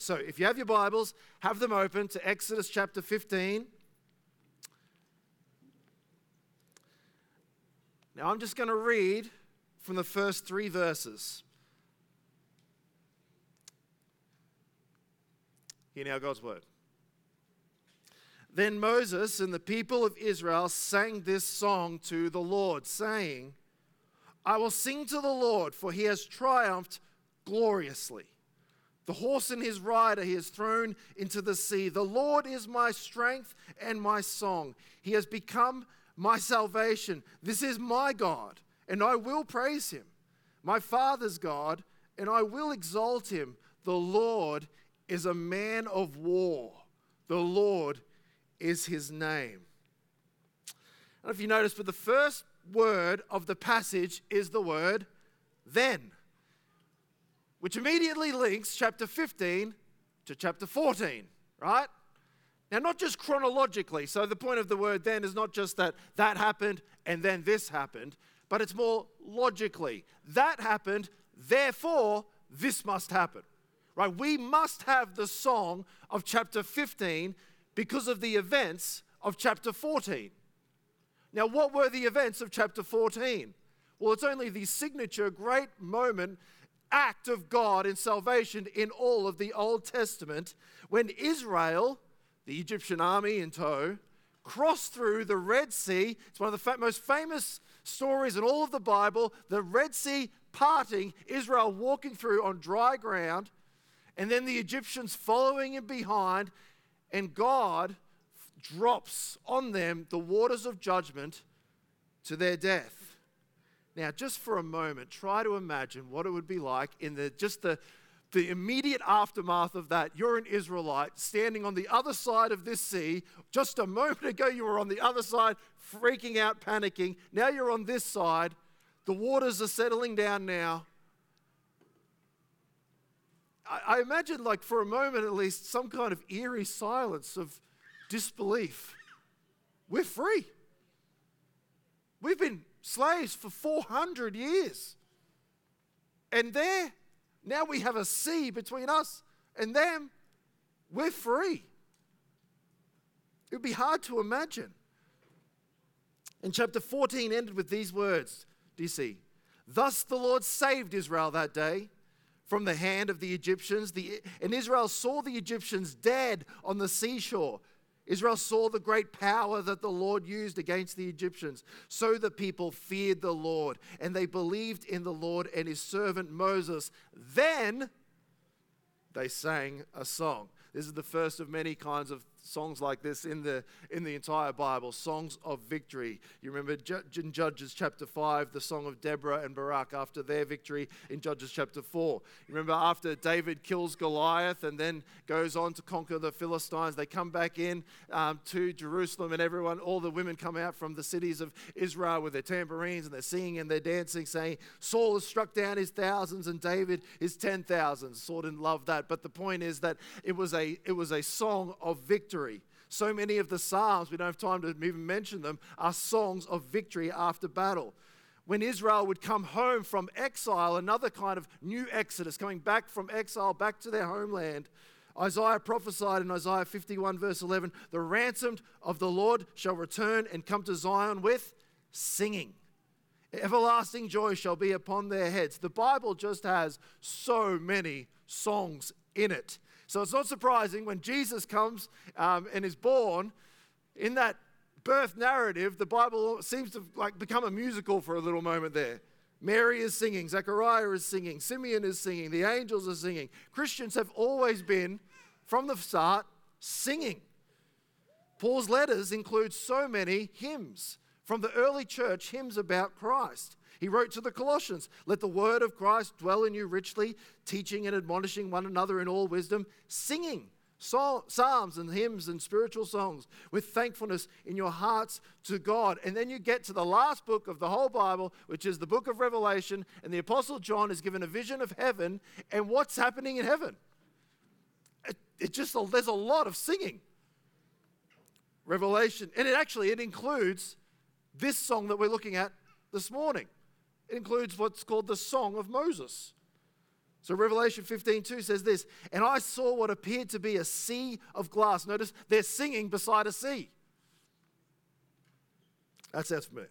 So if you have your Bibles, have them open to Exodus chapter 15. Now I'm just going to read from the first 3 verses. Hear now God's word. Then Moses and the people of Israel sang this song to the Lord, saying, I will sing to the Lord, for he has triumphed gloriously. The horse and his rider he has thrown into the sea. The Lord is my strength and my song. He has become my salvation. This is my God, and I will praise him. My father's God, and I will exalt him. The Lord is a man of war. The Lord is his name. I don't know if you noticed, but the first word of the passage is the word then, which immediately links chapter 15 to chapter 14, right? Now, not just chronologically. So the point of the word then is not just that happened and then this happened, but it's more logically. That happened, therefore this must happen, right? We must have the song of chapter 15 because of the events of chapter 14. Now, what were the events of chapter 14? Well, it's only the signature great moment act of God in salvation in all of the Old Testament when Israel, the Egyptian army in tow, crossed through the Red Sea. It's one of the most famous stories in all of the Bible, the Red Sea parting, Israel walking through on dry ground, and then the Egyptians following him behind, and God drops on them the waters of judgment to their death. Now, just for a moment, try to imagine what it would be like in the immediate aftermath of that. You're an Israelite standing on the other side of this sea. Just a moment ago, you were on the other side, freaking out, panicking. Now you're on this side. The waters are settling down now. I imagine, like for a moment at least, some kind of eerie silence of disbelief. We're free. We've been slaves for 400 years. And now we have a sea between us and them. We're free. It would be hard to imagine. And chapter 14 ended with these words. Do you see? Thus the Lord saved Israel that day from the hand of the Egyptians. And Israel saw the Egyptians dead on the seashore. Israel saw the great power that the Lord used against the Egyptians. So the people feared the Lord, and they believed in the Lord and his servant Moses. Then they sang a song. This is the first of many kinds of songs like this in the entire Bible, songs of victory. You remember in Judges chapter 5, the song of Deborah and Barak after their victory in Judges chapter 4. You remember after David kills Goliath and then goes on to conquer the Philistines, they come back in to Jerusalem, and all the women come out from the cities of Israel with their tambourines, and they're singing and they're dancing, saying, Saul has struck down his thousands and David his 10,000. Saul didn't love that, but the point is that it was a song of victory. So many of the Psalms, we don't have time to even mention them, are songs of victory after battle. When Israel would come home from exile, another kind of new exodus, coming back from exile back to their homeland, Isaiah prophesied in Isaiah 51 verse 11, the ransomed of the Lord shall return and come to Zion with singing. Everlasting joy shall be upon their heads. The Bible just has so many songs in it. So it's not surprising when Jesus comes and is born, in that birth narrative, the Bible seems to become a musical for a little moment there. Mary is singing, Zechariah is singing, Simeon is singing, the angels are singing. Christians have always been, from the start, singing. Paul's letters include so many hymns. From the early church, hymns about Christ. He wrote to the Colossians, let the word of Christ dwell in you richly, teaching and admonishing one another in all wisdom, singing psalms and hymns and spiritual songs with thankfulness in your hearts to God. And then you get to the last book of the whole Bible, which is the book of Revelation, and the Apostle John is given a vision of heaven and what's happening in heaven. There's a lot of singing. Revelation, and it includes this song that we're looking at this morning. It includes what's called the Song of Moses. So Revelation 15:2 says this, and I saw what appeared to be a sea of glass. Notice they're singing beside a sea. That sounds familiar.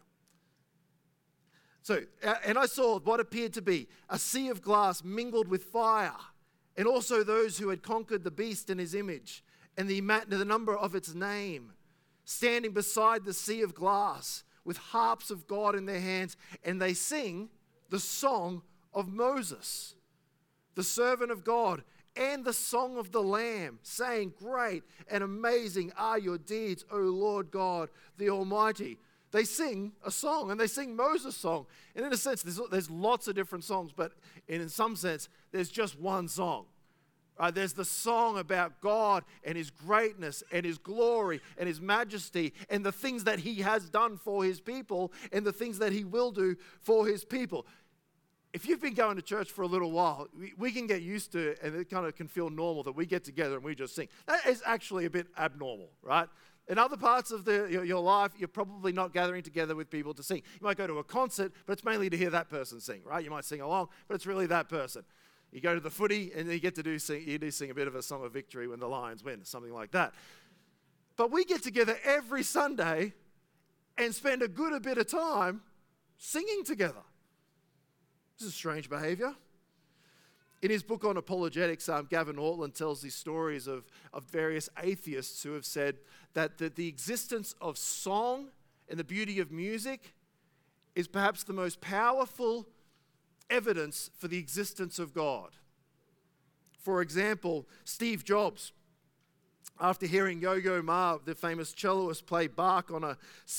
So, and I saw what appeared to be a sea of glass mingled with fire, and also those who had conquered the beast and his image, and the number of its name, standing beside the sea of glass with harps of God in their hands, and they sing the song of Moses, the servant of God, and the song of the Lamb, saying, great and amazing are your deeds, O Lord God, the Almighty. They sing a song, and they sing Moses' song. And in a sense, there's lots of different songs, but in some sense, there's just one song. There's the song about God and His greatness and His glory and His majesty and the things that He has done for His people and the things that He will do for His people. If you've been going to church for a little while, we can get used to it, and it kind of can feel normal that we get together and we just sing. That is actually a bit abnormal, right? In other parts of your life, you're probably not gathering together with people to sing. You might go to a concert, but it's mainly to hear that person sing, right? You might sing along, but it's really that person. You go to the footy, and you get to sing a bit of a song of victory when the Lions win, something like that. But we get together every Sunday and spend a good bit of time singing together. This is strange behavior. In his book on apologetics, Gavin Ortlund tells these stories of various atheists who have said that the existence of song and the beauty of music is perhaps the most powerful evidence for the existence of God. For example, Steve Jobs, after hearing Yo-Yo Ma, the famous celloist, play Bach on a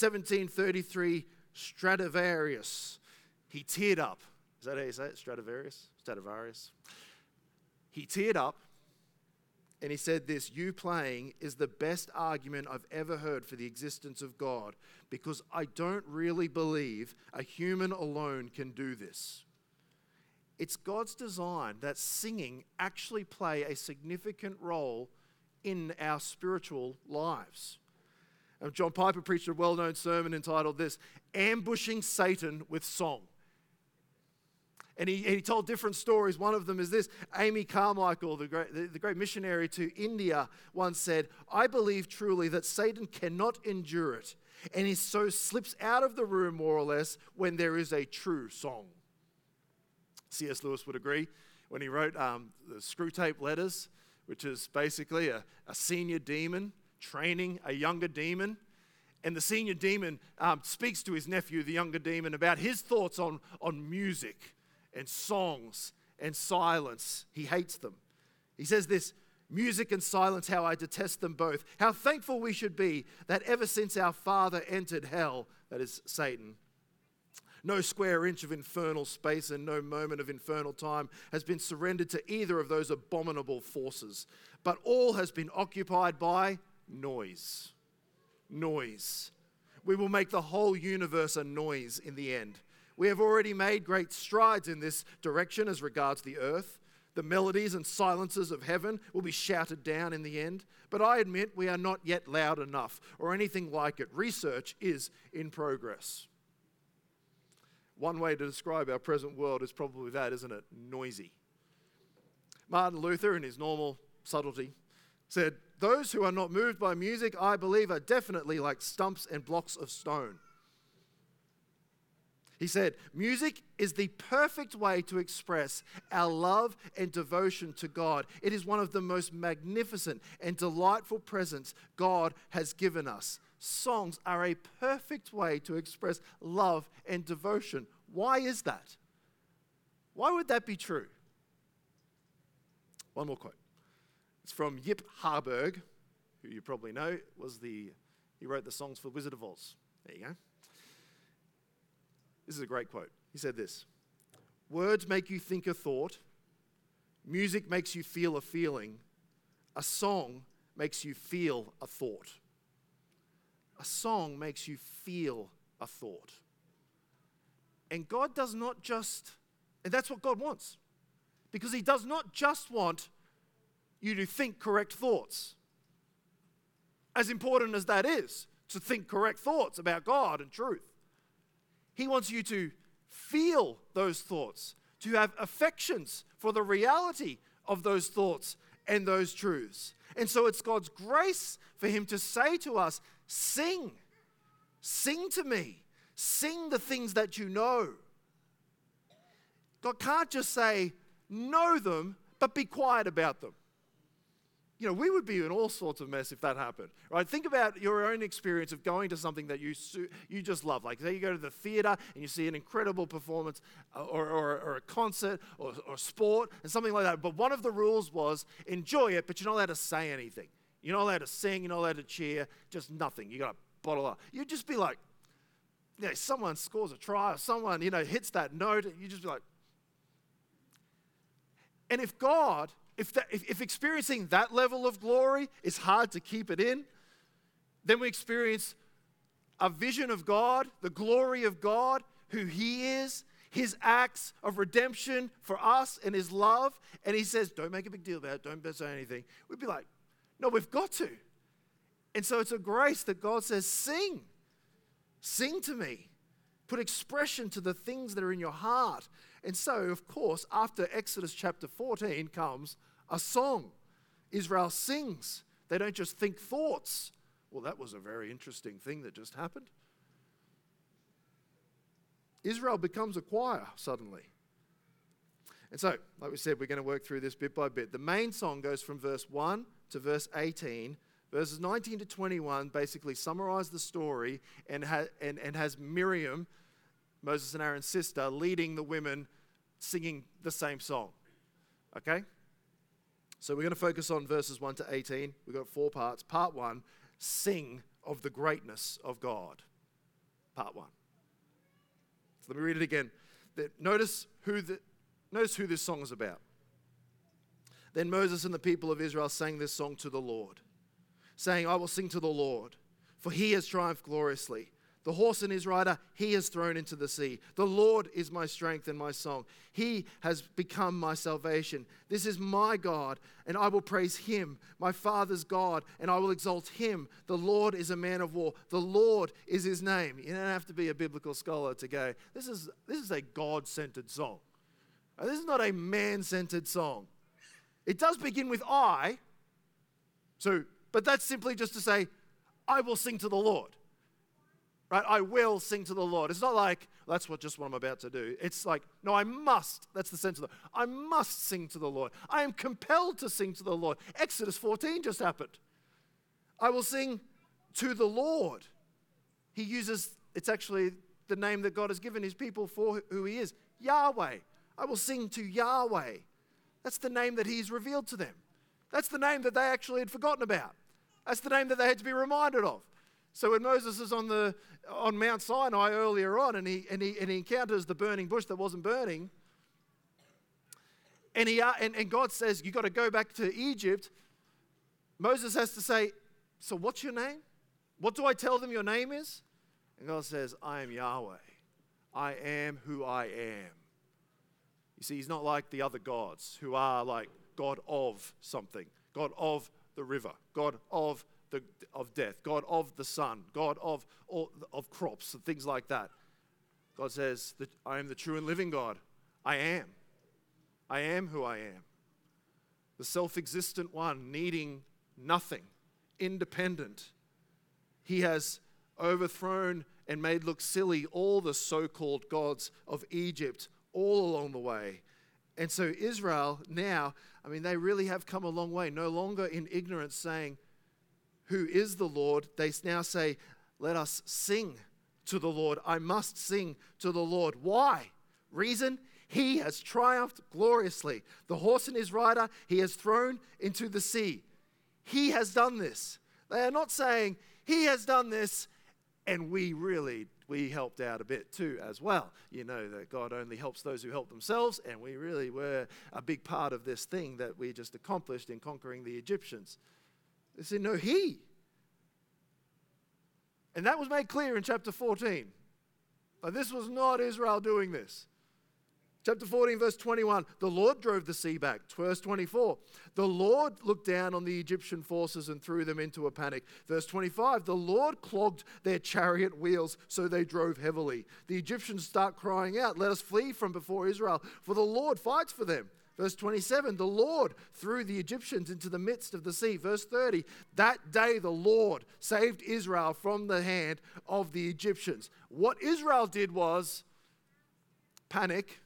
1733 Stradivarius, he teared up. Is that how you say it? Stradivarius. He teared up and he said this, you playing is the best argument I've ever heard for the existence of God, because I don't really believe a human alone can do this. It's God's design that singing actually play a significant role in our spiritual lives. John Piper preached a well-known sermon entitled this, Ambushing Satan with Song. And he told different stories. One of them is this. Amy Carmichael, the great missionary to India, once said, I believe truly that Satan cannot endure it, and he so slips out of the room more or less when there is a true song. C.S. Lewis would agree when he wrote the Screwtape Letters, which is basically a senior demon training a younger demon. And the senior demon speaks to his nephew, the younger demon, about his thoughts on music and songs and silence. He hates them. He says this, music and silence, how I detest them both. How thankful we should be that ever since our father entered hell, that is Satan, no square inch of infernal space and no moment of infernal time has been surrendered to either of those abominable forces, but all has been occupied by noise. Noise. We will make the whole universe a noise in the end. We have already made great strides in this direction as regards the earth. The melodies and silences of heaven will be shouted down in the end. But I admit we are not yet loud enough or anything like it. Research is in progress. One way to describe our present world is probably that, isn't it? Noisy. Martin Luther, in his normal subtlety, said, those who are not moved by music, I believe, are definitely like stumps and blocks of stone. He said, music is the perfect way to express our love and devotion to God. It is one of the most magnificent and delightful presents God has given us. Songs are a perfect way to express love and devotion. Why is that? Why would that be true? One more quote. It's from Yip Harburg, who you probably know, he wrote the songs for Wizard of Oz. There you go. This is a great quote. He said this, words make you think a thought, music makes you feel a feeling, a song makes you feel a thought. A song makes you feel a thought. And God does not just, and that's what God wants, because He does not just want you to think correct thoughts. As important as that is, to think correct thoughts about God and truth. He wants you to feel those thoughts, to have affections for the reality of those thoughts and those truths. And so it's God's grace for him to say to us, sing. Sing to me. Sing the things that you know. God can't just say, know them, but be quiet about them. You know, we would be in all sorts of mess if that happened, right? Think about your own experience of going to something that you just love. Like, say you go to the theater and you see an incredible performance or a concert or sport and something like that. But one of the rules was enjoy it, but you're not allowed to say anything. You're not allowed to sing. You're not allowed to cheer. Just nothing. You got to bottle up. You'd just be like, you know, someone scores a try or someone, you know, hits that note. And you just be like, and if God... If experiencing that level of glory is hard to keep it in, then we experience a vision of God, the glory of God, who he is, his acts of redemption for us and his love. And he says, don't make a big deal about it. Don't say anything. We'd be like, no, we've got to. And so it's a grace that God says, sing. Sing to me. Put expression to the things that are in your heart. And so, of course, after Exodus chapter 14 comes a song. Israel sings. They don't just think thoughts. Well, that was a very interesting thing that just happened. Israel becomes a choir suddenly. And so, like we said, we're going to work through this bit by bit. The main song goes from verse 1 to verse 18. Verses 19 to 21 basically summarize the story and has Miriam, Moses and Aaron's sister, leading the women singing the same song. Okay? So we're going to focus on verses 1 to 18. We've got 4 parts. Part 1, sing of the greatness of God. Part 1. So let me read it again. Notice who this song is about. Then Moses and the people of Israel sang this song to the Lord, saying, I will sing to the Lord, for he has triumphed gloriously. The horse and his rider he has thrown into the sea. The Lord is my strength and my song. He has become my salvation. This is my God, and I will praise him, my Father's God, and I will exalt him. The Lord is a man of war. The Lord is his name. You don't have to be a biblical scholar to go, this is a God-centered song. This is not a man-centered song. It does begin with I, but that's simply just to say, I will sing to the Lord. Right? I will sing to the Lord. It's not like, that's what I'm about to do. It's like, no, I must. That's the sense of it. I must sing to the Lord. I am compelled to sing to the Lord. Exodus 14 just happened. I will sing to the Lord. He uses, it's actually the name that God has given his people for who he is. Yahweh. I will sing to Yahweh. That's the name that he's revealed to them. That's the name that they actually had forgotten about. That's the name that they had to be reminded of. So when Moses is on Mount Sinai earlier on, and he encounters the burning bush that wasn't burning, and God says, you got to go back to Egypt, Moses has to say, so what's your name? What do I tell them your name is? And God says, I am Yahweh. I am who I am. You see, he's not like the other gods who are like God of something, God of the river, God of death, God of the sun, God of crops and things like that. God says that I am the true and living God. I am. I am who I am. The self-existent one, needing nothing, independent. He has overthrown and made look silly all the so-called gods of Egypt all along the way. And so Israel now, they really have come a long way, no longer in ignorance saying, who is the Lord? They now say, let us sing to the Lord. I must sing to the Lord. Why? Reason? He has triumphed gloriously. The horse and his rider he has thrown into the sea. He has done this. They are not saying, he has done this, and we helped out a bit too as well. You know that God only helps those who help themselves, and we really were a big part of this thing that we just accomplished in conquering the Egyptians. They said, no, he. And that was made clear in chapter 14. But this was not Israel doing this. Chapter 14, verse 21, the Lord drove the sea back. Verse 24, the Lord looked down on the Egyptian forces and threw them into a panic. Verse 25, the Lord clogged their chariot wheels so they drove heavily. The Egyptians start crying out, let us flee from before Israel, for the Lord fights for them. Verse 27, the Lord threw the Egyptians into the midst of the sea. Verse 30, that day the Lord saved Israel from the hand of the Egyptians. What Israel did was panic,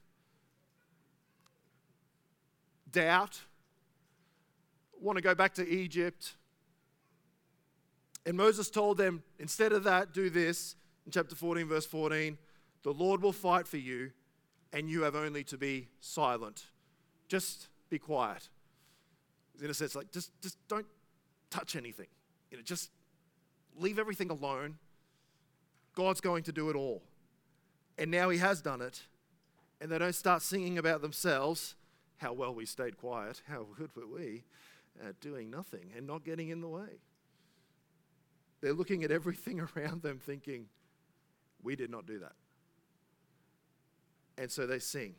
doubt, want to go back to Egypt. And Moses told them, instead of that, do this. In chapter 14, verse 14, the Lord will fight for you, and you have only to be silent. Just be quiet. In a sense, like, just don't touch anything. Just leave everything alone. God's going to do it all. And now he has done it. And they don't start singing about themselves. How well we stayed quiet. How good were we at doing nothing and not getting in the way. They're looking at everything around them thinking, we did not do that. And so they sing.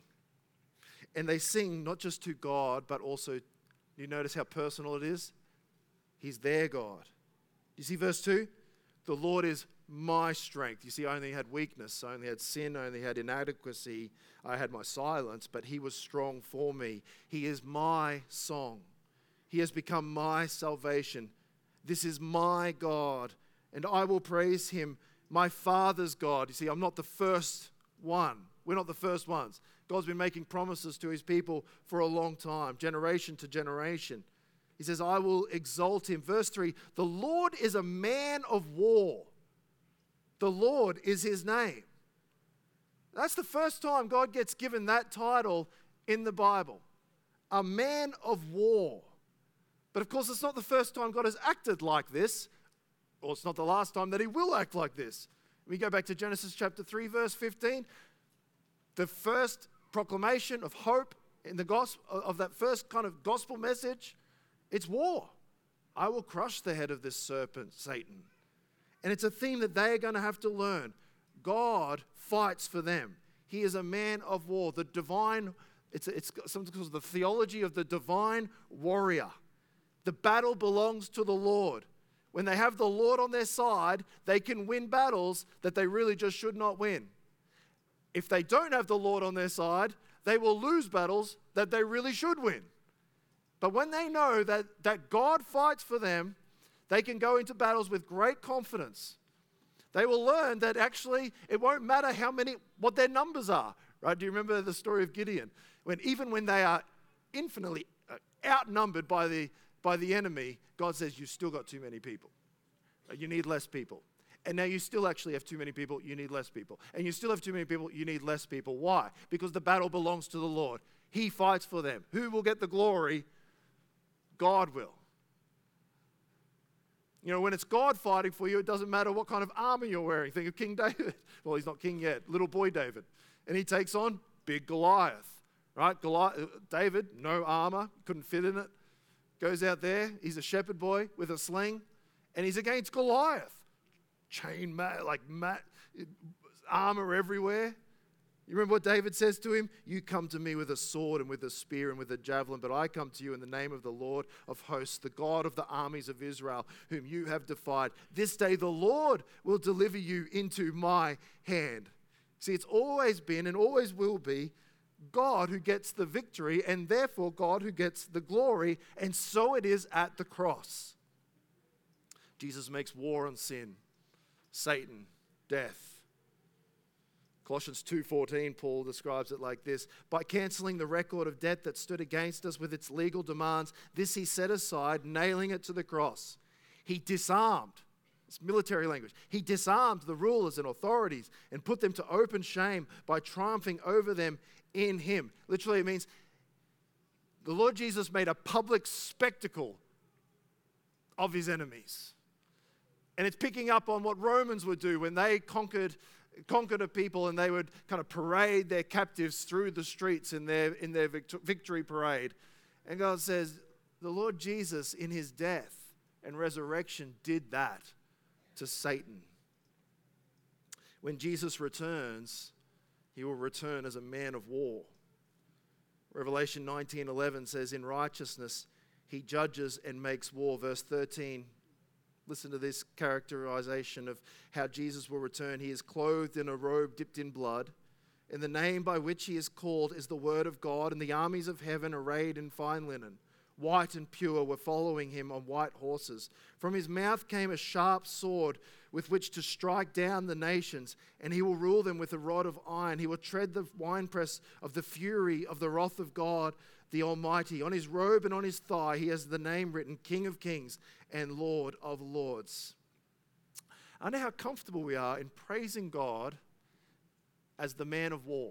And they sing not just to God, but also, you notice how personal it is? He's their God. You see verse 2? The Lord is my strength. You see, I only had weakness, I only had sin, I only had inadequacy, I had my silence, but he was strong for me. He is my song. He has become my salvation. This is my God, and I will praise him, my Father's God. You see, I'm not the first one. We're not the first ones. God's been making promises to his people for a long time, generation to generation. He says, I will exalt him. Verse 3, the Lord is a man of war. The Lord is his name. That's the first time God gets given that title in the Bible. A man of war. But of course, it's not the first time God has acted like this, or it's not the last time that he will act like this. We go back to Genesis chapter 3, verse 15. The first proclamation of hope in the gospel, of that first kind of gospel message, it's war. I will crush the head of this serpent, Satan. And it's a theme that they are going to have to learn. God fights for them. He is a man of war. The divine, it's something called the theology of the divine warrior. The battle belongs to the Lord. When they have the Lord on their side, they can win battles that they really just should not win. If they don't have the Lord on their side, they will lose battles that they really should win. But when they know that God fights for them, they can go into battles with great confidence. They will learn that actually it won't matter what their numbers are. Right? Do you remember the story of Gideon? Even when they are infinitely outnumbered by the enemy, God says, you've still got too many people. You need less people. And now you still actually have too many people, you need less people. And you still have too many people, you need less people. Why? Because the battle belongs to the Lord. He fights for them. Who will get the glory? God will. When it's God fighting for you, it doesn't matter what kind of armor you're wearing. Think of King David. Well, he's not king yet. Little boy David. And he takes on big Goliath. Right? David, no armor, couldn't fit in it. Goes out there. He's a shepherd boy with a sling. And he's against Goliath. Armor everywhere. You remember what David says to him? You come to me with a sword and with a spear and with a javelin, but I come to you in the name of the Lord of hosts, the God of the armies of Israel, whom you have defied. This day the Lord will deliver you into my hand. See, it's always been and always will be God who gets the victory, and therefore God who gets the glory, and so it is at the cross. Jesus makes war on sin, Satan, death. Colossians 2:14, Paul describes it like this: by cancelling the record of debt that stood against us with its legal demands, this he set aside, nailing it to the cross. He disarmed, it's military language, he disarmed the rulers and authorities and put them to open shame by triumphing over them in him. Literally, it means the Lord Jesus made a public spectacle of his enemies. And it's picking up on what Romans would do when they conquered a people, and they would kind of parade their captives through the streets in their victory parade. And God says, the Lord Jesus in his death and resurrection did that to Satan. When Jesus returns, he will return as a man of war. Revelation 19:11 says, in righteousness he judges and makes war. Verse 13, listen to this characterization of how Jesus will return. He is clothed in a robe dipped in blood, and the name by which he is called is the word of God, and the armies of heaven arrayed in fine linen, white and pure, were following him on white horses. From his mouth came a sharp sword with which to strike down the nations, and he will rule them with a rod of iron. He will tread the winepress of the fury of the wrath of God the Almighty. On his robe and on his thigh he has the name written, King of Kings and Lord of Lords. I know how comfortable we are in praising God as the man of war,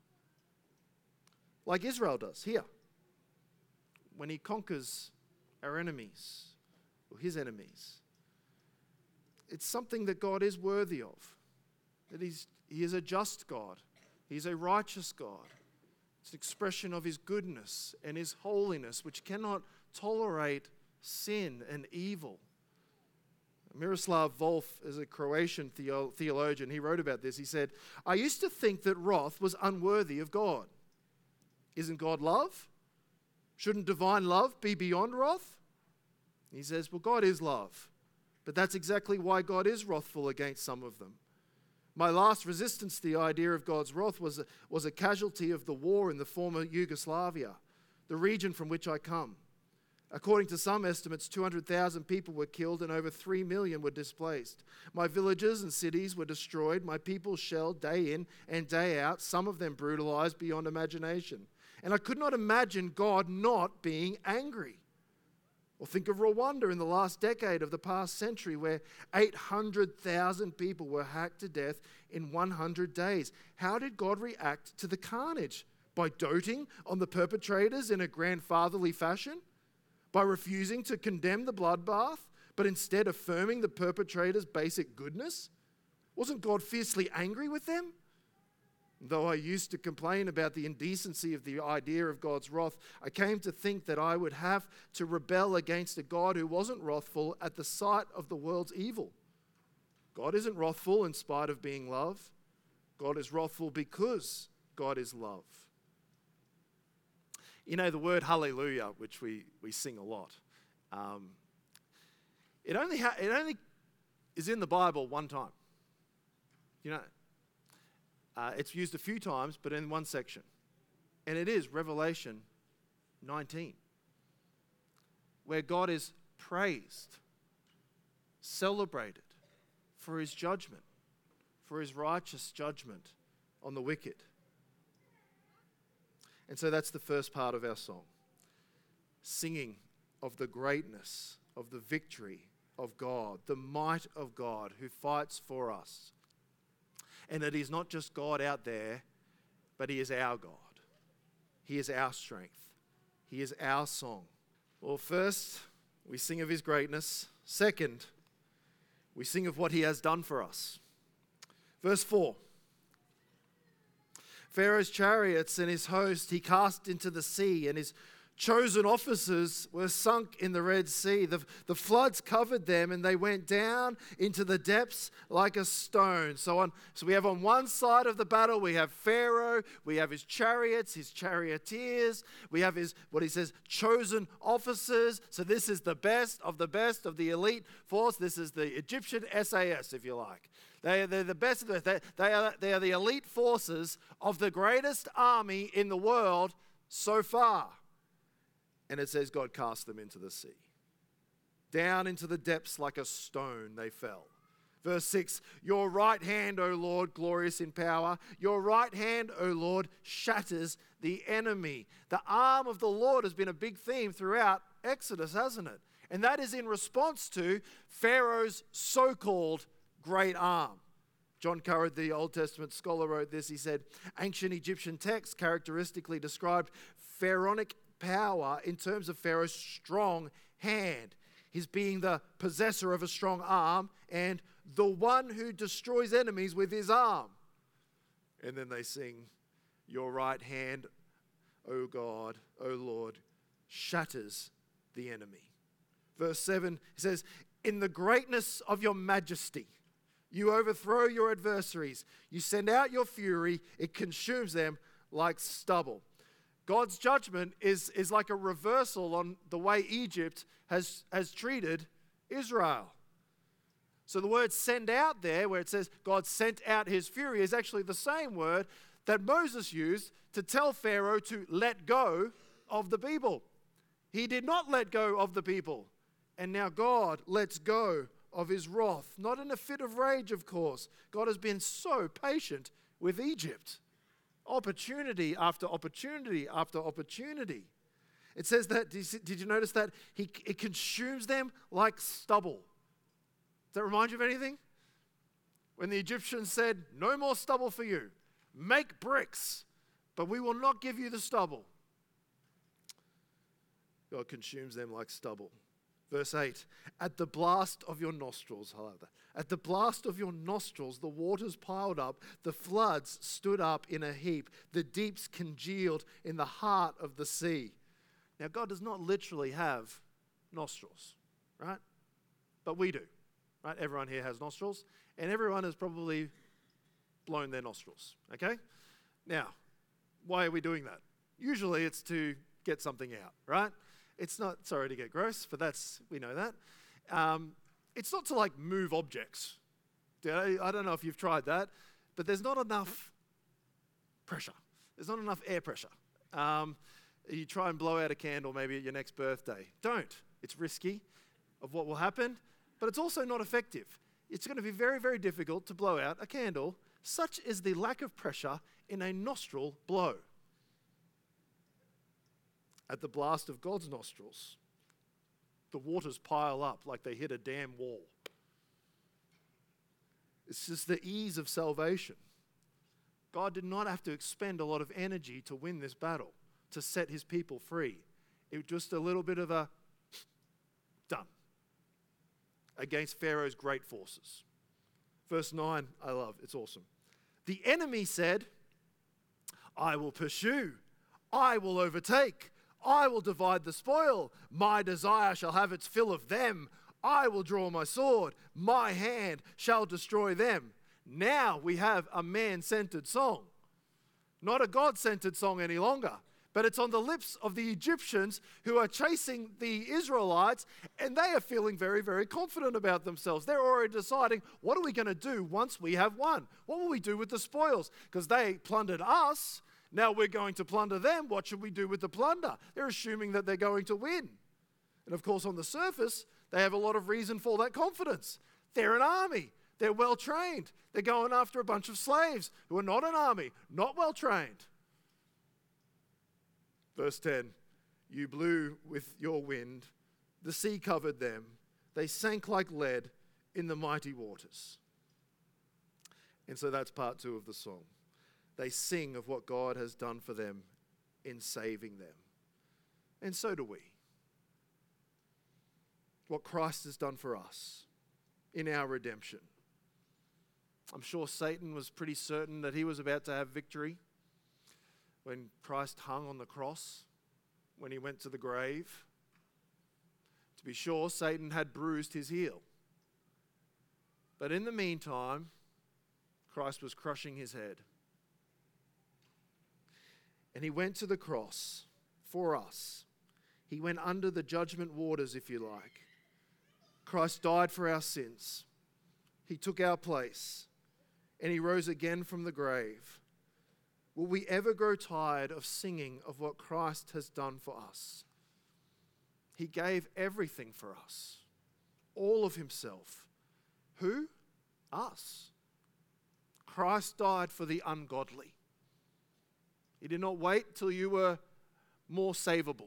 like Israel does here, when he conquers our enemies, or his enemies. It's something that God is worthy of, that he is a just God, he's a righteous God. It's an expression of his goodness and his holiness, which cannot tolerate sin and evil. Miroslav Volf is a Croatian theologian. He wrote about this. He said, I used to think that wrath was unworthy of God. Isn't God love? Shouldn't divine love be beyond wrath? He says, well, God is love. But that's exactly why God is wrathful against some of them. My last resistance to the idea of God's wrath was a casualty of the war in the former Yugoslavia, the region from which I come. According to some estimates, 200,000 people were killed and over 3 million were displaced. My villages and cities were destroyed, my people shelled day in and day out, some of them brutalized beyond imagination. And I could not imagine God not being angry. Or think of Rwanda in the last decade of the past century, where 800,000 people were hacked to death in 100 days. How did God react to the carnage? By doting on the perpetrators in a grandfatherly fashion? By refusing to condemn the bloodbath, but instead affirming the perpetrator's basic goodness? Wasn't God fiercely angry with them? Though I used to complain about the indecency of the idea of God's wrath, I came to think that I would have to rebel against a God who wasn't wrathful at the sight of the world's evil. God isn't wrathful in spite of being love. God is wrathful because God is love. You know, the word hallelujah, which we sing a lot, it only is in the Bible one time. You know, it's used a few times, but in one section. And it is Revelation 19, where God is praised, celebrated for his judgment, for his righteous judgment on the wicked. And so that's the first part of our song, singing of the greatness of the victory of God, the might of God who fights for us. And that he's not just God out there, but he is our God. He is our strength. He is our song. Well, first, we sing of his greatness. Second, we sing of what he has done for us. Verse 4. Pharaoh's chariots and his host he cast into the sea, and his chosen officers were sunk in the Red Sea. The floods covered them, and they went down into the depths like a stone. So we have on one side of the battle, we have Pharaoh, we have his chariots, his charioteers, we have his, what he says, chosen officers. So this is the best of the elite force. This is the Egyptian SAS, if you like. They're the best of the, they are the elite forces of the greatest army in the world so far. And it says God cast them into the sea. Down into the depths like a stone they fell. Verse 6, your right hand, O Lord, glorious in power. Your right hand, O Lord, shatters the enemy. The arm of the Lord has been a big theme throughout Exodus, hasn't it? And that is in response to Pharaoh's so-called great arm. John Currid, the Old Testament scholar, wrote this. He said, ancient Egyptian texts characteristically described pharaonic power in terms of Pharaoh's strong hand, his being the possessor of a strong arm and the one who destroys enemies with his arm. And then they sing, your right hand, O God, O Lord, shatters the enemy. Verse 7 says, in the greatness of your majesty, you overthrow your adversaries. You send out your fury. It consumes them like stubble. God's judgment is like a reversal on the way Egypt has treated Israel. So the word send out there, where it says God sent out his fury, is actually the same word that Moses used to tell Pharaoh to let go of the people. He did not let go of the people. And now God lets go of his wrath. Not in a fit of rage, of course. God has been so patient with Egypt. Opportunity after opportunity after opportunity. It says that, did you notice that? It consumes them like stubble. Does that remind you of anything? When the Egyptians said, no more stubble for you. Make bricks, but we will not give you the stubble. God consumes them like stubble. Verse 8, at the blast of your nostrils, I love that. At the blast of your nostrils, the waters piled up, the floods stood up in a heap, the deeps congealed in the heart of the sea. Now, God does not literally have nostrils, right? But we do, right? Everyone here has nostrils, and everyone has probably blown their nostrils, okay? Now, why are we doing that? Usually it's to get something out, right? It's not, sorry to get gross, but we know that. It's not to like move objects. I don't know if you've tried that, but there's not enough pressure. There's not enough air pressure. You try and blow out a candle maybe at your next birthday. Don't. It's risky of what will happen, but it's also not effective. It's going to be very, very difficult to blow out a candle. Such is the lack of pressure in a nostril blow. At the blast of God's nostrils, the waters pile up like they hit a dam wall. It's just the ease of salvation. God did not have to expend a lot of energy to win this battle, to set his people free. It was just a little bit of a done against Pharaoh's great forces. Verse 9, I love, it's awesome. The enemy said, I will pursue, I will overtake, I will divide the spoil. My desire shall have its fill of them. I will draw my sword. My hand shall destroy them. Now we have a man-centered song. Not a God-centered song any longer. But it's on the lips of the Egyptians who are chasing the Israelites, and they are feeling very, very confident about themselves. They're already deciding, what are we going to do once we have won? What will we do with the spoils? Because they plundered us. Now we're going to plunder them. What should we do with the plunder? They're assuming that they're going to win. And of course, on the surface, they have a lot of reason for that confidence. They're an army. They're well trained. They're going after a bunch of slaves who are not an army, not well trained. Verse 10, you blew with your wind. The sea covered them. They sank like lead in the mighty waters. And so that's part 2 of the song. They sing of what God has done for them in saving them. And so do we. What Christ has done for us in our redemption. I'm sure Satan was pretty certain that he was about to have victory when Christ hung on the cross, when he went to the grave. To be sure, Satan had bruised his heel. But in the meantime, Christ was crushing his head. And he went to the cross for us. He went under the judgment waters, if you like. Christ died for our sins. He took our place. And he rose again from the grave. Will we ever grow tired of singing of what Christ has done for us? He gave everything for us. All of himself. Who? Us. Christ died for the ungodly. He did not wait till you were more savable.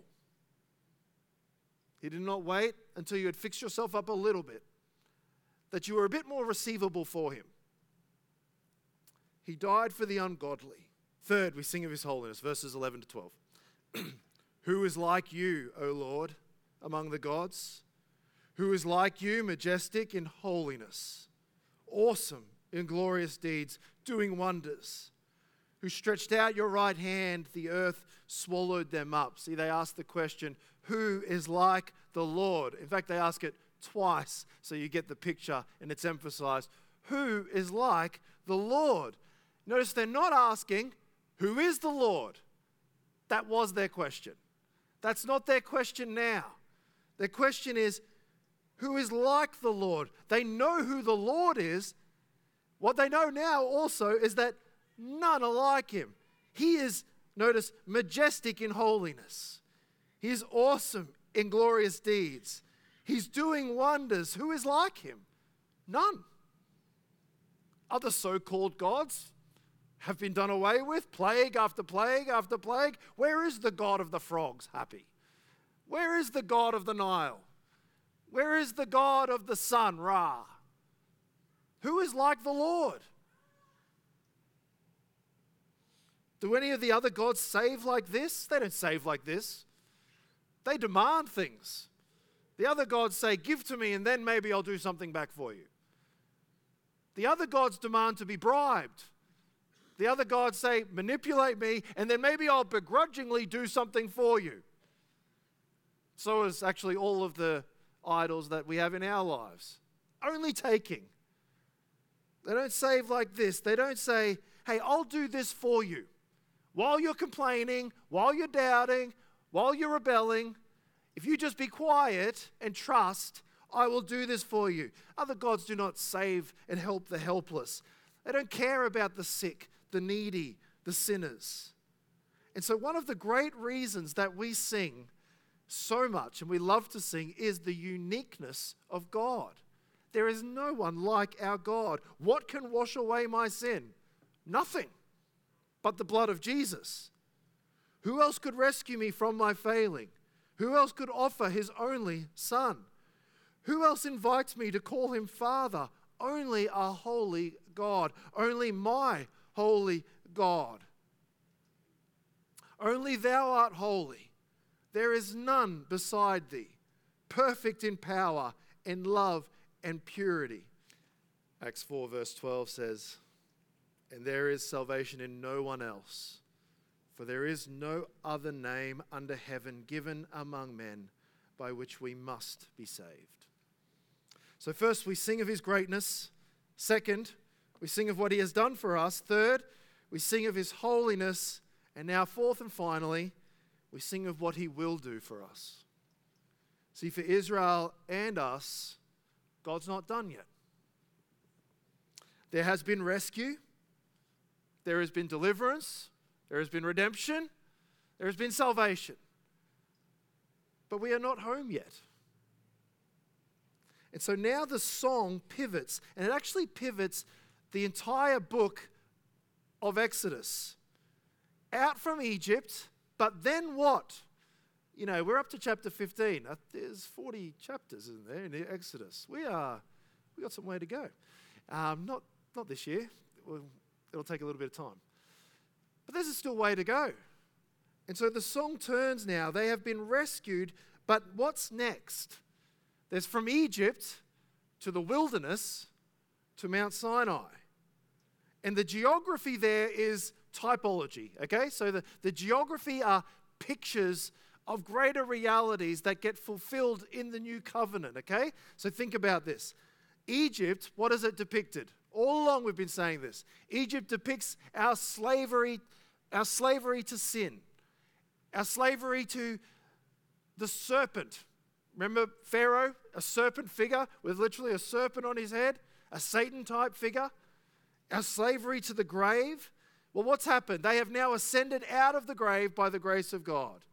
He did not wait until you had fixed yourself up a little bit, that you were a bit more receivable for him. He died for the ungodly. Third, we sing of his holiness, verses 11 to 12. Who is like you, O Lord, among the gods? Who is like you, majestic in holiness, awesome in glorious deeds, doing wonders? Who stretched out your right hand, the earth swallowed them up. See, they ask the question, who is like the Lord? In fact, they ask it twice, so you get the picture and it's emphasized. Who is like the Lord? Notice they're not asking, who is the Lord? That was their question. That's not their question now. Their question is, who is like the Lord? They know who the Lord is. What they know now also is that None are like him. He is, notice, majestic in holiness. He is awesome in glorious deeds. He's doing wonders. Who is like him? None. Other so-called gods have been done away with, plague after plague after plague. Where is the God of the frogs happy? Where is the God of the Nile? Where is the God of the sun, Ra? Who is like the Lord? Do any of the other gods save like this? They don't save like this. They demand things. The other gods say, give to me and then maybe I'll do something back for you. The other gods demand to be bribed. The other gods say, manipulate me and then maybe I'll begrudgingly do something for you. So is actually all of the idols that we have in our lives. Only taking. They don't save like this. They don't say, hey, I'll do this for you. While you're complaining, while you're doubting, while you're rebelling, if you just be quiet and trust, I will do this for you. Other gods do not save and help the helpless. They don't care about the sick, the needy, the sinners. And so one of the great reasons that we sing so much, and we love to sing, is the uniqueness of God. There is no one like our God. What can wash away my sin? Nothing but the blood of Jesus. Who else could rescue me from my failing? Who else could offer his only Son? Who else invites me to call him Father? Only a holy God. Only my holy God. Only thou art holy. There is none beside thee, perfect in power, in love and purity. Acts 4 verse 12 says, and there is salvation in no one else, for there is no other name under heaven given among men by which we must be saved. So first, we sing of his greatness. Second, we sing of what he has done for us. Third, we sing of his holiness. And now fourth and finally, we sing of what he will do for us. See, for Israel and us, God's not done yet. There has been rescue. There has been deliverance. There has been redemption. There has been salvation. But we are not home yet. And so now the song pivots, and it actually pivots the entire book of Exodus. Out from Egypt, but then what? You know, we're up to chapter 15. There's 40 chapters in there in Exodus. We got some way to go. Not this year. It'll take a little bit of time. But there's still way to go. And so the song turns now. They have been rescued, but what's next? There's from Egypt to the wilderness to Mount Sinai. And the geography there is typology, okay? So the geography are pictures of greater realities that get fulfilled in the new covenant, okay? So think about this. Egypt, what is it depicted? All along we've been saying this. Egypt depicts our slavery to sin, our slavery to the serpent. Remember Pharaoh, a serpent figure with literally a serpent on his head, a Satan-type figure. Our slavery to the grave. Well, what's happened? They have now ascended out of the grave by the grace of God.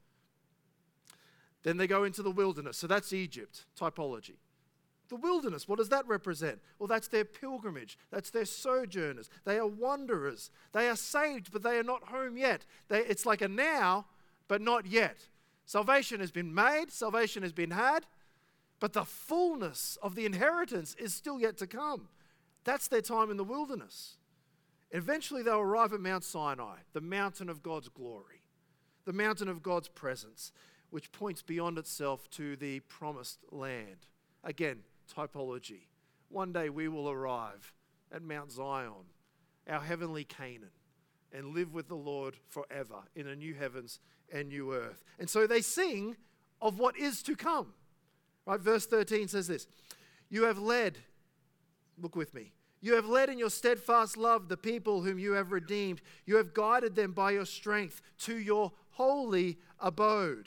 Then they go into the wilderness. So that's Egypt, typology. The wilderness, what does that represent? Well, that's their pilgrimage. That's their sojourners. They are wanderers. They are saved, but they are not home yet. It's like a now, but not yet. Salvation has been made. Salvation has been had. But the fullness of the inheritance is still yet to come. That's their time in the wilderness. Eventually they'll arrive at Mount Sinai, the mountain of God's glory, the mountain of God's presence, which points beyond itself to the promised land. Again, typology. One day we will arrive at Mount Zion, our heavenly Canaan, and live with the Lord forever in a new heavens and new earth. And so they sing of what is to come. Right? Verse 13 says this, you have led, look with me, you have led in your steadfast love the people whom you have redeemed. You have guided them by your strength to your holy abode.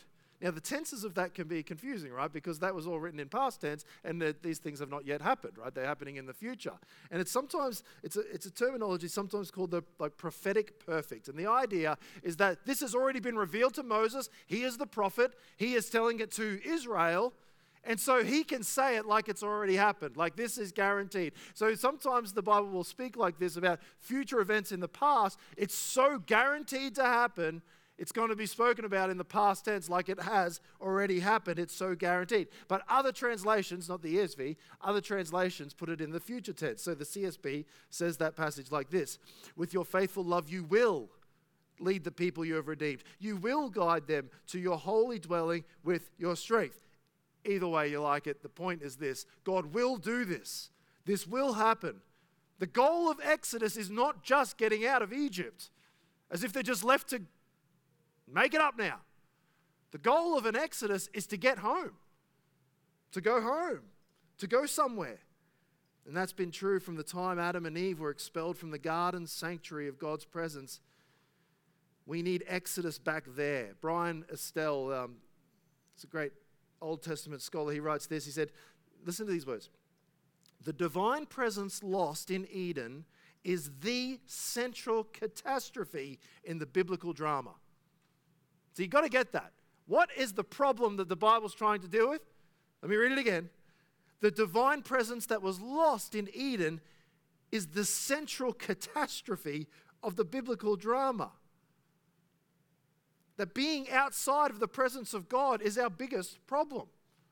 Now, the tenses of that can be confusing, right? Because that was all written in past tense, and these things have not yet happened, right? They're happening in the future. And it's a terminology sometimes called the prophetic perfect. And the idea is that this has already been revealed to Moses. He is the prophet. He is telling it to Israel. And so he can say it like it's already happened, like this is guaranteed. So sometimes the Bible will speak like this about future events in the past. It's so guaranteed to happen, it's going to be spoken about in the past tense like it has already happened. It's so guaranteed. But other translations, not the ESV, other translations put it in the future tense. So the CSB says that passage like this: with your faithful love you will lead the people you have redeemed. You will guide them to your holy dwelling with your strength. Either way you like it, the point is this: God will do this. This will happen. The goal of Exodus is not just getting out of Egypt, as if they're just left to make it up now. The goal of an Exodus is to get home, to go somewhere. And that's been true from the time Adam and Eve were expelled from the garden sanctuary of God's presence. We need Exodus back there. Brian Estelle, it's a great Old Testament scholar, he writes this. He said, listen to these words: the divine presence lost in Eden is the central catastrophe in the biblical drama. So you've got to get that. What is the problem that the Bible's trying to deal with? Let me read it again. The divine presence that was lost in Eden is the central catastrophe of the biblical drama. That being outside of the presence of God is our biggest problem.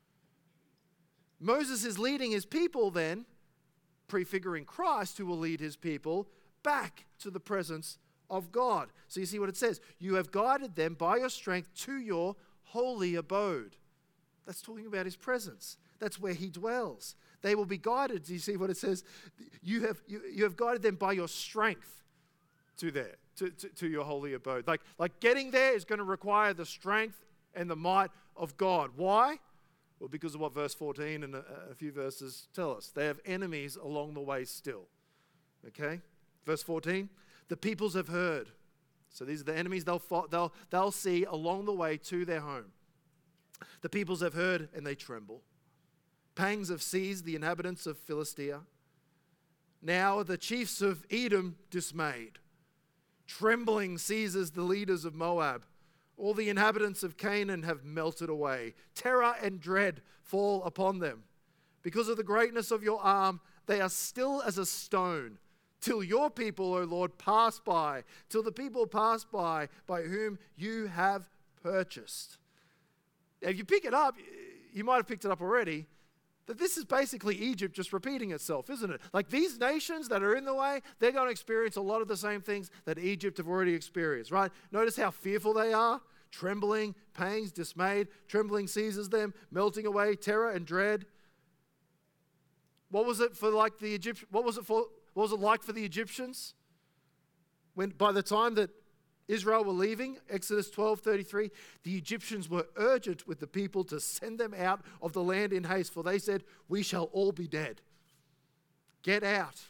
Moses is leading his people then, prefiguring Christ, who will lead his people back to the presence of God. So you see what it says: you have guided them by your strength to your holy abode. That's talking about his presence. That's where he dwells. They will be guided. Do you see what it says? You have guided them by your strength to there, to your holy abode. Like getting there is going to require the strength and the might of God. Why? Well, because of what verse 14 and a few verses tell us. They have enemies along the way still. Okay? Verse 14, the peoples have heard. So these are the enemies they'll see along the way to their home. The peoples have heard and they tremble. Pangs have seized the inhabitants of Philistia. Now the chiefs of Edom dismayed. Trembling seizes the leaders of Moab. All the inhabitants of Canaan have melted away. Terror and dread fall upon them. Because of the greatness of your arm, they are still as a stone, till your people, O Lord, pass by, till the people pass by whom you have purchased. Now, if you pick it up, you might have picked it up already, that this is basically Egypt just repeating itself, isn't it? Like these nations that are in the way, they're going to experience a lot of the same things that Egypt have already experienced, right? Notice how fearful they are. Trembling, pangs, dismayed. Trembling seizes them, melting away, terror and dread. What was it like for the Egyptians? When by the time that Israel were leaving, Exodus 12:33, the Egyptians were urgent with the people to send them out of the land in haste, for they said, we shall all be dead. Get out.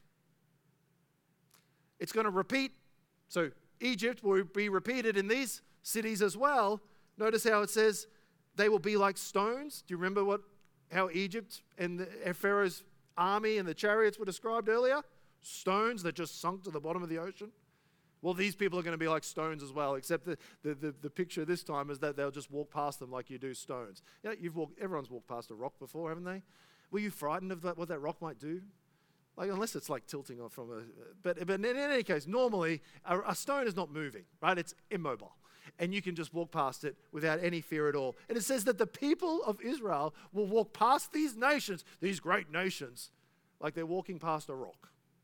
It's going to repeat. So Egypt will be repeated in these cities as well. Notice how it says they will be like stones. Do you remember how Egypt and Pharaoh's army and the chariots were described earlier? Stones that just sunk to the bottom of the ocean. Well, these people are going to be like stones as well, except the picture this time is that they'll just walk past them like you do stones. You know, everyone's walked past a rock before, haven't they? Were you frightened of what that rock might do? Like, unless it's like tilting off from a... But in any case, normally, a stone is not moving, right? It's immobile. And you can just walk past it without any fear at all. And it says that the people of Israel will walk past these nations, these great nations, like they're walking past a rock.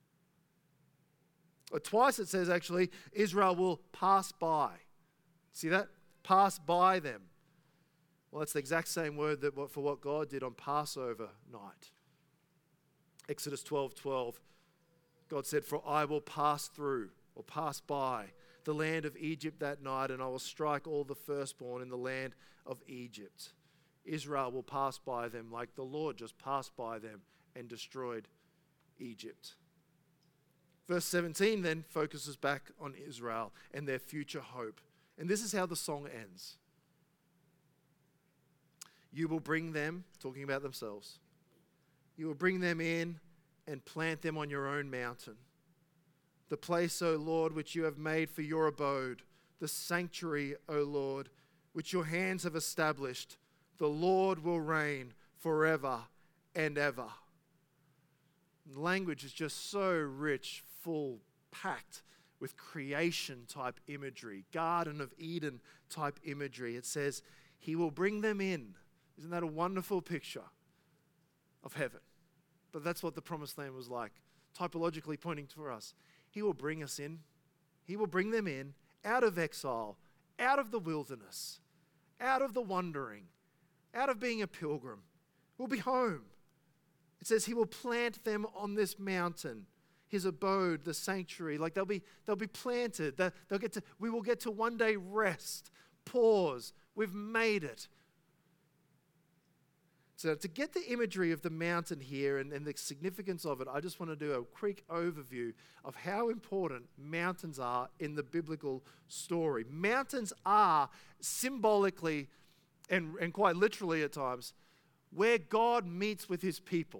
Or twice it says, actually, Israel will pass by. See that? Pass by them. Well, that's the exact same word for what God did on Passover night. Exodus 12:12, God said, for I will pass through, or pass by, the land of Egypt that night, and I will strike all the firstborn in the land of Egypt. Israel will pass by them like the Lord just passed by them and destroyed Egypt. Verse 17 then focuses back on Israel and their future hope. And this is how the song ends. You will bring them, talking about themselves, you will bring them in and plant them on your own mountain. The place, O Lord, which you have made for your abode, the sanctuary, O Lord, which your hands have established. The Lord will reign forever and ever. The language is just so rich, full, packed with creation type imagery, Garden of Eden type imagery. It says, he will bring them in. Isn't that a wonderful picture of heaven? But that's what the promised land was like, typologically pointing to us. He will bring us in. He will bring them in out of exile, out of the wilderness, out of the wandering, out of being a pilgrim. We'll be home. It says he will plant them on this mountain, his abode, the sanctuary. Like they'll be planted. We will get to one day rest, pause. We've made it. So to get the imagery of the mountain here and the significance of it, I just want to do a quick overview of how important mountains are in the biblical story. Mountains are symbolically and quite literally at times where God meets with his people.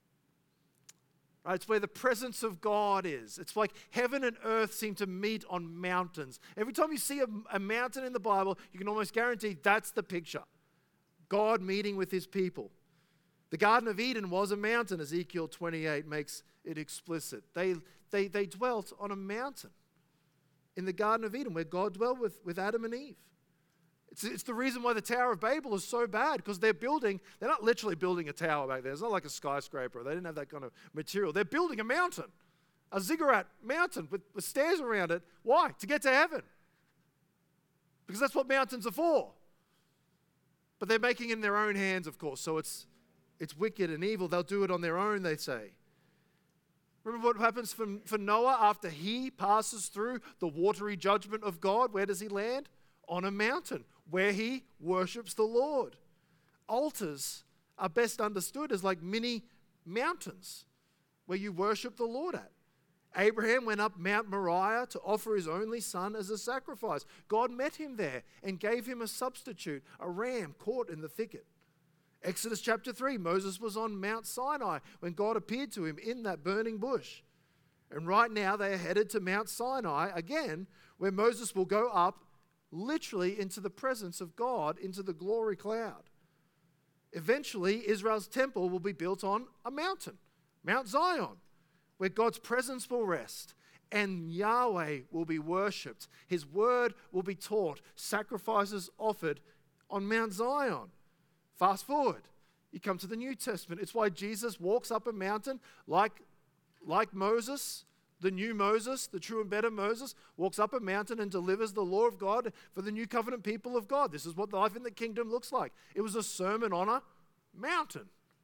Right? It's where the presence of God is. It's like heaven and earth seem to meet on mountains. Every time you see a mountain in the Bible, you can almost guarantee that's the picture. God meeting with his people. The Garden of Eden was a mountain. Ezekiel 28 makes it explicit. They dwelt on a mountain in the Garden of Eden where God dwelt with Adam and Eve. It's the reason why the Tower of Babel is so bad, because they're not literally building a tower back there. It's not like a skyscraper. They didn't have that kind of material. They're building a mountain, a ziggurat mountain with stairs around it. Why? To get to heaven. Because that's what mountains are for. But they're making it in their own hands, of course, so it's wicked and evil. They'll do it on their own, they say. Remember what happens for Noah after he passes through the watery judgment of God? Where does he land? On a mountain where he worships the Lord. Altars are best understood as like mini mountains where you worship the Lord at. Abraham went up Mount Moriah to offer his only son as a sacrifice. God met him there and gave him a substitute, a ram caught in the thicket. Exodus chapter 3, Moses was on Mount Sinai when God appeared to him in that burning bush. And right now they are headed to Mount Sinai again, where Moses will go up literally into the presence of God, into the glory cloud. Eventually, Israel's temple will be built on a mountain, Mount Zion, where God's presence will rest and Yahweh will be worshipped. His word will be taught, sacrifices offered on Mount Zion. Fast forward, you come to the New Testament. It's why Jesus walks up a mountain like Moses, the new Moses, the true and better Moses, walks up a mountain and delivers the law of God for the new covenant people of God. This is what life in the kingdom looks like. It was a sermon on a mountain.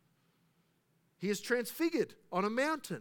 He is transfigured on a mountain.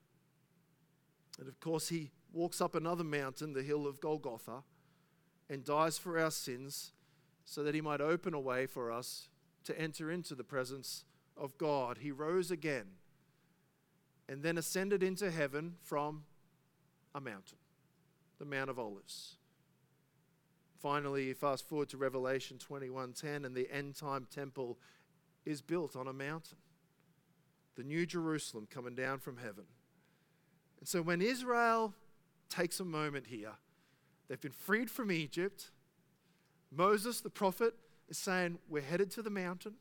And of course, he walks up another mountain, the hill of Golgotha, and dies for our sins so that he might open a way for us to enter into the presence of God. He rose again and then ascended into heaven from a mountain, the Mount of Olives. Finally, fast forward to Revelation 21:10, and the end-time temple is built on a mountain, the New Jerusalem coming down from heaven. And so when Israel takes a moment here, they've been freed from Egypt. Moses, the prophet, is saying, we're headed to the mountain.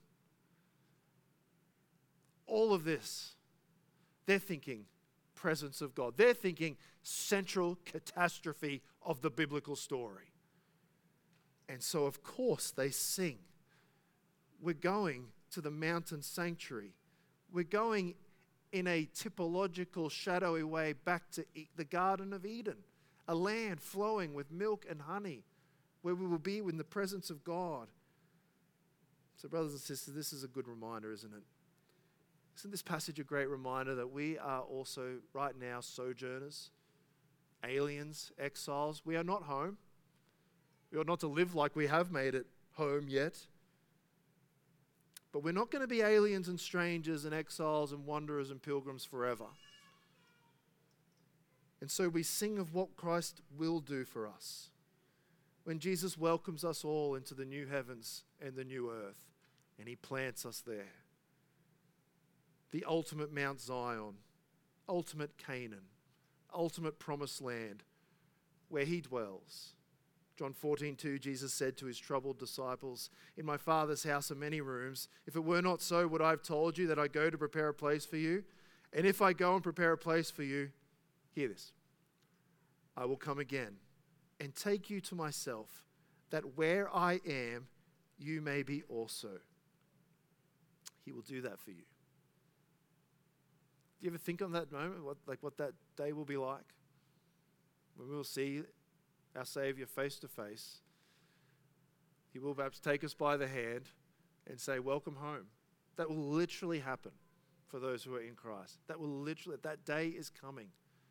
All of this, they're thinking presence of God. They're thinking central catastrophe of the biblical story. And so, of course, they sing. We're going to the mountain sanctuary. We're going in a typological, shadowy way back to the Garden of Eden, a land flowing with milk and honey, where we will be in the presence of God. So, brothers and sisters, this is a good reminder, isn't it? Isn't this passage a great reminder that we are also right now sojourners, aliens, exiles? We are not home. We ought not to live like we have made it home yet. But we're not going to be aliens and strangers and exiles and wanderers and pilgrims forever. And so we sing of what Christ will do for us when Jesus welcomes us all into the new heavens and the new earth. and he plants us there. The ultimate Mount Zion, ultimate Canaan, ultimate promised land where he dwells. John 14:2, Jesus said to his troubled disciples, "In my Father's house are many rooms. If it were not so, would I have told you that I go to prepare a place for you? And if I go and prepare a place for you," hear this, "I will come again and take you to myself, that where I am, you may be also." He will do that for you. Do you ever think on that moment, what that day will be like? When we will see our Savior face to face. He will perhaps take us by the hand and say, "Welcome home." That will literally happen for those who are in Christ. That day is coming.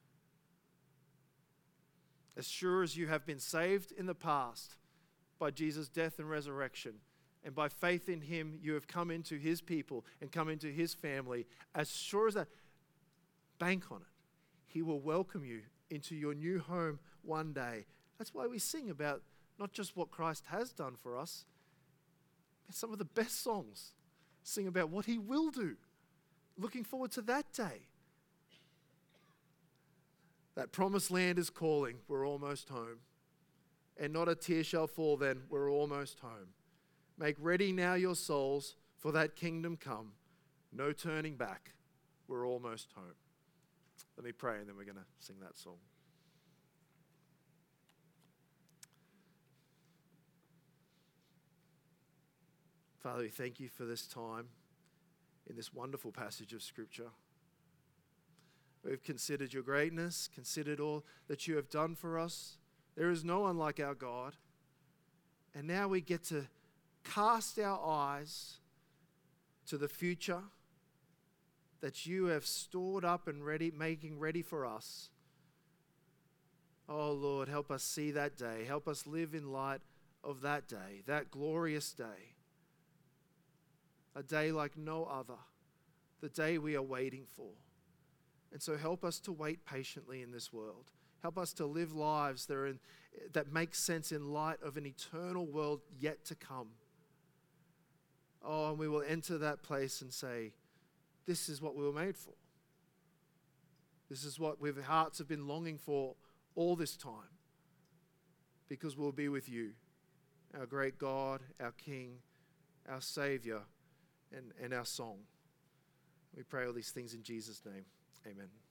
As sure as you have been saved in the past by Jesus' death and resurrection, and by faith in him, you have come into his people and come into his family. As sure as that, bank on it. He will welcome you into your new home one day. That's why we sing about not just what Christ has done for us, but some of the best songs sing about what he will do. Looking forward to that day. That promised land is calling. We're almost home. And not a tear shall fall then. We're almost home. Make ready now your souls for that kingdom come. No turning back. We're almost home. Let me pray and then we're going to sing that song. Father, we thank you for this time in this wonderful passage of Scripture. We've considered your greatness, considered all that you have done for us. There is no one like our God. And now we get to cast our eyes to the future that you have stored up and making ready for us. Oh Lord, help us see that day. Help us live in light of that day, that glorious day. A day like no other, the day we are waiting for. And so help us to wait patiently in this world. Help us to live lives that make sense in light of an eternal world yet to come. Oh, and we will enter that place and say, this is what we were made for. This is what our hearts have been longing for all this time. Because we'll be with you, our great God, our King, our Savior, and our song. We pray all these things in Jesus' name. Amen.